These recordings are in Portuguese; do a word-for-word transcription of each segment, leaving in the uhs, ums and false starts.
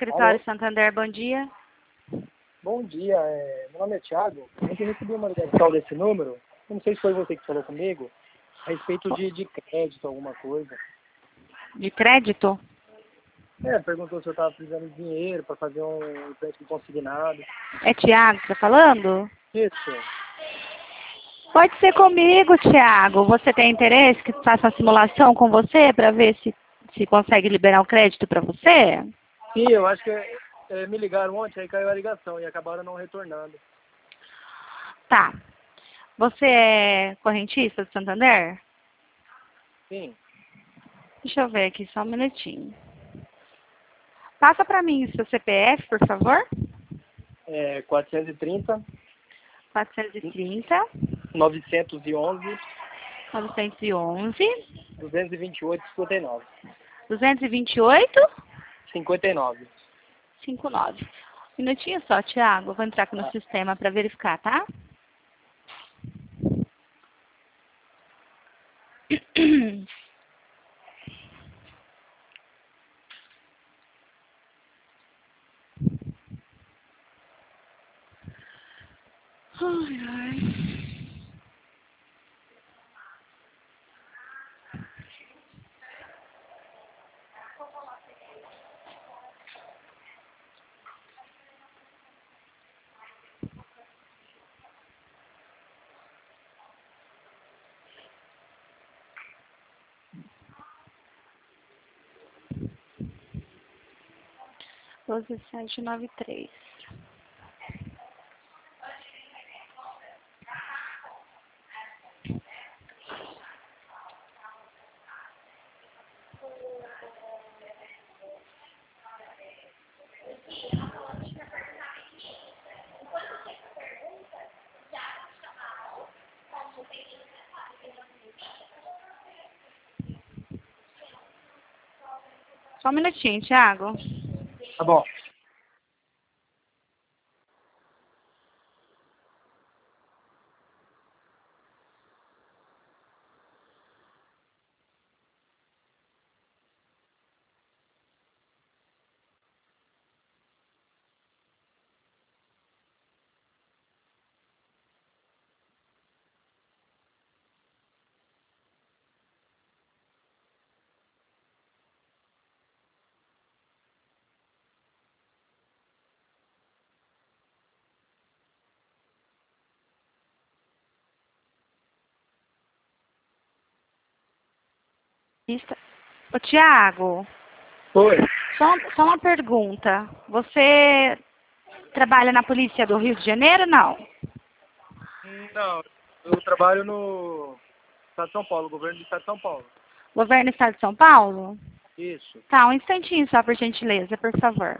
Escritório Alô? Santander, bom dia. Bom dia, é, meu nome é Thiago. Eu recebi uma ligação desse número. Eu não sei se foi você que falou comigo, a respeito de, de crédito, alguma coisa. De crédito? É, perguntou se eu estava precisando de dinheiro para fazer um empréstimo consignado. É Tiago que está falando? Isso. Pode ser comigo, Tiago. Você tem interesse que faça uma simulação com você para ver se, se consegue liberar o crédito para você? Sim, eu acho que é, é, me ligaram ontem, aí caiu a ligação e acabaram não retornando. Tá. Você é correntista do Santander? Sim. Deixa eu ver aqui, só um minutinho. Passa para mim o seu C P F, por favor. É quatrocentos e trinta, quatrocentos e trinta, novecentos e onze, novecentos e onze, duzentos e vinte e oito, cinquenta e nove. duzentos e vinte e oito, cinquenta e nove. cinquenta e nove. Um minutinho só, Tiago. Vou entrar aqui no Ah, sistema para verificar, tá? Ai, ai. doze mil setecentos e noventa e três. Só um minutinho, Tiago. tá bom. Isso. Ô, Tiago, Oi. só, só uma pergunta. Você trabalha na polícia do Rio de Janeiro, não? Não, eu trabalho no Estado de São Paulo, governo do Estado de São Paulo. Governo do Estado de São Paulo? Isso. Tá, um instantinho só, por gentileza, por favor.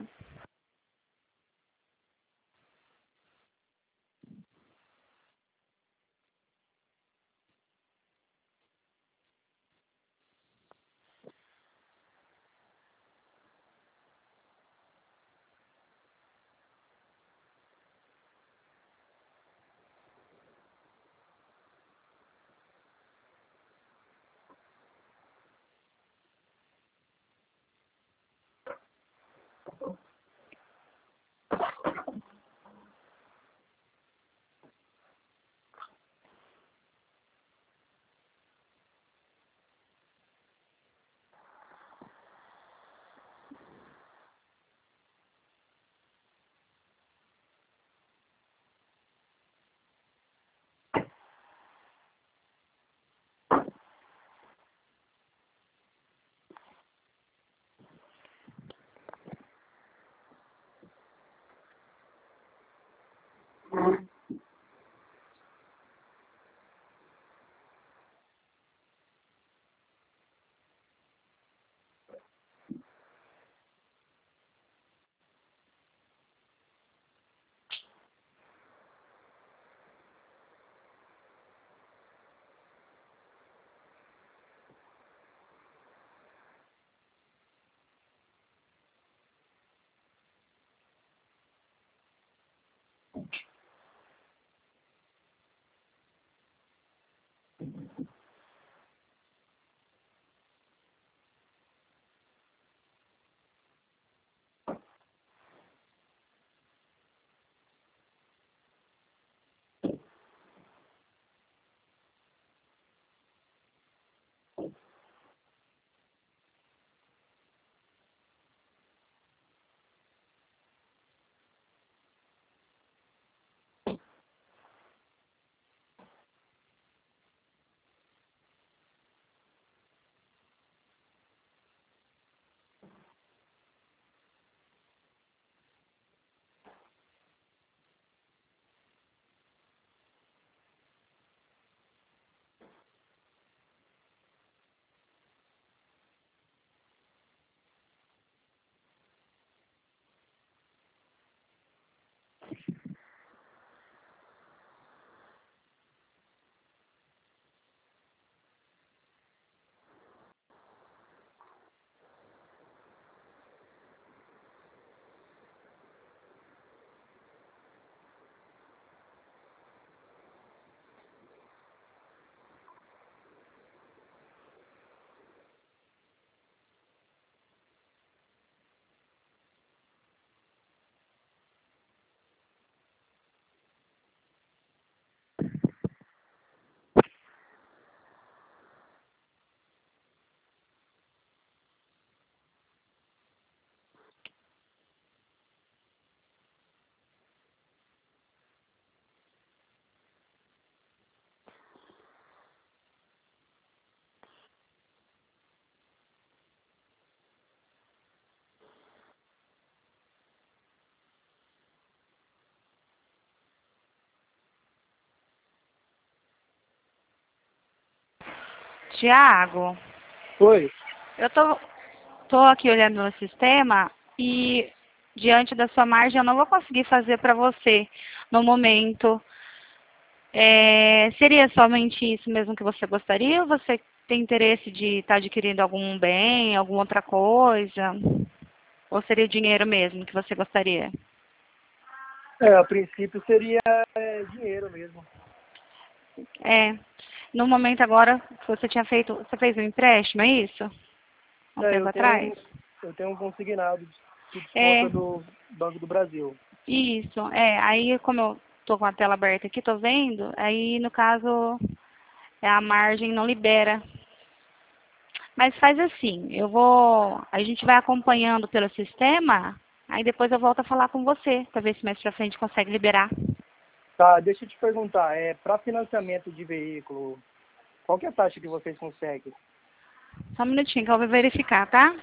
Tiago, Oi. eu tô, tô aqui olhando no sistema e diante da sua margem eu não vou conseguir fazer para você no momento. É, seria somente isso mesmo que você gostaria ou você tem interesse de estar adquirindo algum bem, alguma outra coisa? Ou seria dinheiro mesmo que você gostaria? É, a princípio seria é, dinheiro mesmo. É, no momento agora que você tinha feito, você fez um empréstimo, é isso? Um É, tempo eu tenho atrás? um, eu tenho um consignado que É, desconta do Banco do Brasil. isso, é, aí como eu tô com a tela aberta aqui, tô vendo, aí no caso é, a margem não libera. Mas faz assim, eu vou, a gente vai acompanhando pelo sistema, aí depois eu volto a falar com você, para ver se mais pra frente consegue liberar. Tá, deixa eu te perguntar, é, para financiamento de veículo, qual que é a taxa que vocês conseguem? Só um minutinho que eu vou verificar, tá?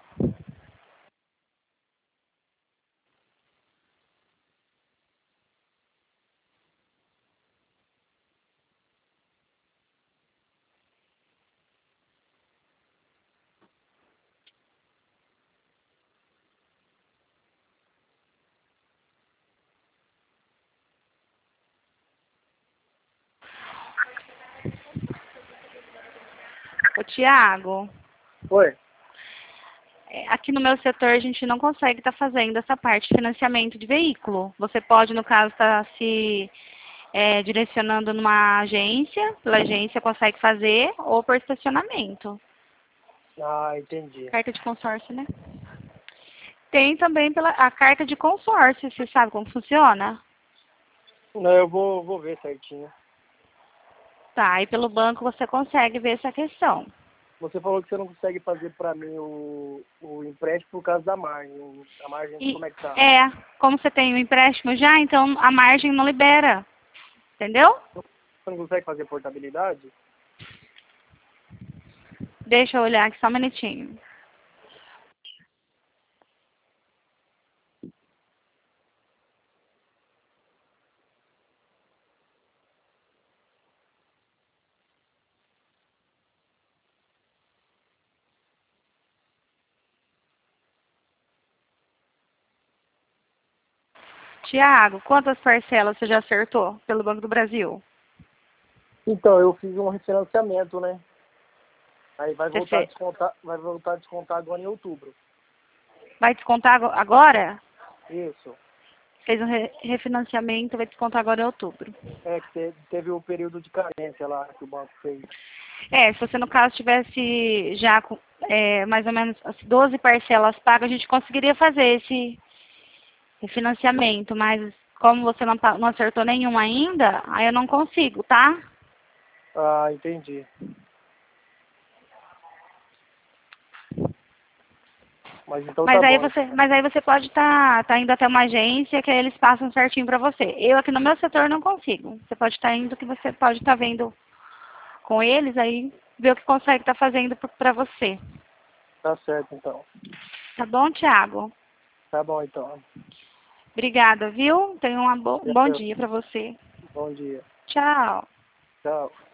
Ô, Tiago, Oi. é, aqui no meu setor a gente não consegue estar fazendo essa parte de financiamento de veículo. Você pode, no caso, estar se é, direcionando numa agência, pela agência consegue fazer, ou por estacionamento. Ah, entendi. Carta de consórcio, né? Tem também pela, a carta de consórcio, você sabe como funciona? Não, eu vou, vou ver certinho. Tá, e pelo banco você consegue ver essa questão. Você falou que você não consegue fazer para mim o, o empréstimo por causa da margem. A margem, E como é que tá? é, como você tem o empréstimo já, então a margem não libera. Entendeu? Você não consegue fazer portabilidade? Deixa eu olhar aqui só um minutinho. Tiago, quantas parcelas você já acertou pelo Banco do Brasil? Então, eu fiz um refinanciamento, né? Aí vai Você voltar a fez? descontar, vai voltar a descontar agora em outubro. Vai descontar ago- agora? Isso. Fez um re- refinanciamento, vai descontar agora em outubro. É que te- teve o período de carência lá que o banco fez. É, se você no caso tivesse já com é, mais ou menos as doze parcelas pagas, a gente conseguiria fazer esse refinanciamento, mas como você não, pa- não acertou nenhum ainda, aí eu não consigo, tá? Ah, entendi. Mas então Mas tá aí bom. você, mas aí você pode estar tá, tá indo até uma agência que aí eles passam certinho para você. Eu aqui no meu setor não consigo. Você pode estar indo que você pode estar vendo com eles, aí ver o que consegue estar fazendo para você. Tá certo, então. Tá bom, Thiago? Tá bom, então. Obrigada, viu? Tenha uma bo- um bom dia para você. Bom dia. Tchau. Tchau.